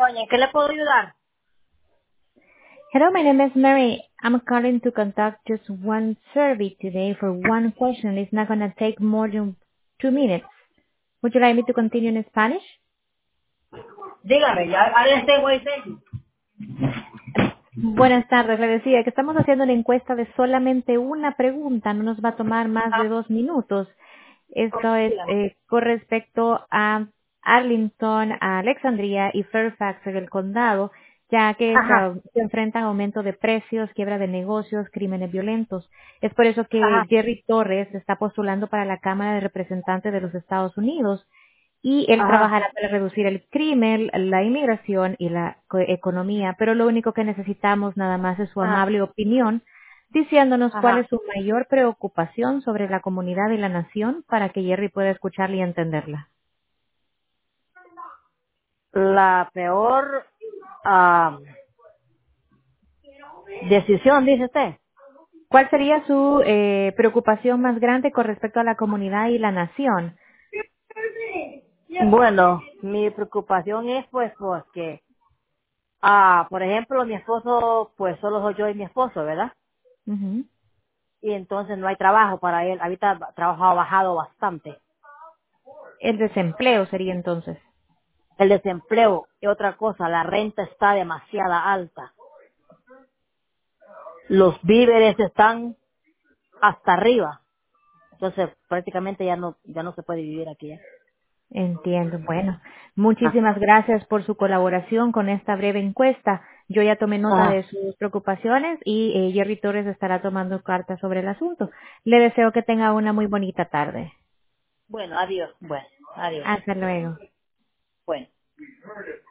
doña, ¿en qué le puedo ayudar? Hello, my name is Mary. I'm calling to conduct just one survey today for one question. It's not going to take more than 2 minutes. Would you like me to continue in Spanish? Dígame, ya ahora este güey serio. Buenas tardes, le decía que estamos haciendo una encuesta de solamente una pregunta, no nos va a tomar más de 2 minutos. Esto es Dígame. con respecto a Arlington, a Alexandria y Fairfax en el condado, ya que Ajá, se enfrentan a aumento de precios, quiebra de negocios, crímenes violentos. Es por eso que ajá, Jerry Torres está postulando para la Cámara de Representantes de los Estados Unidos y él ajá, trabajará para reducir el crimen, la inmigración y la economía, pero lo único que necesitamos nada más es su ajá, amable opinión, diciéndonos cuál es ajá. su mayor preocupación sobre la comunidad y la nación para que Jerry pueda escucharla y entenderla. La peor ah, decisión, dice usted. ¿Cuál sería su preocupación más grande con respecto a la comunidad y la nación? Bueno, mi preocupación es pues que, por ejemplo, mi esposo, pues solo soy yo y mi esposo, ¿verdad? Ujú. Y entonces no hay trabajo para él. Ahorita el trabajo ha bajado bastante. El desempleo sería entonces. El desempleo y otra cosa, la renta está demasiado alta. Los víveres están hasta arriba. Entonces prácticamente ya no se puede vivir aquí. Entiendo. Bueno, Ah, muchísimas gracias por su colaboración con esta breve encuesta. Yo ya tomé nota ah. de sus preocupaciones y Jerry Torres estará tomando cartas sobre el asunto. Le deseo que tenga una muy bonita tarde. Bueno, adiós. Bueno, adiós. Hasta luego. Bueno.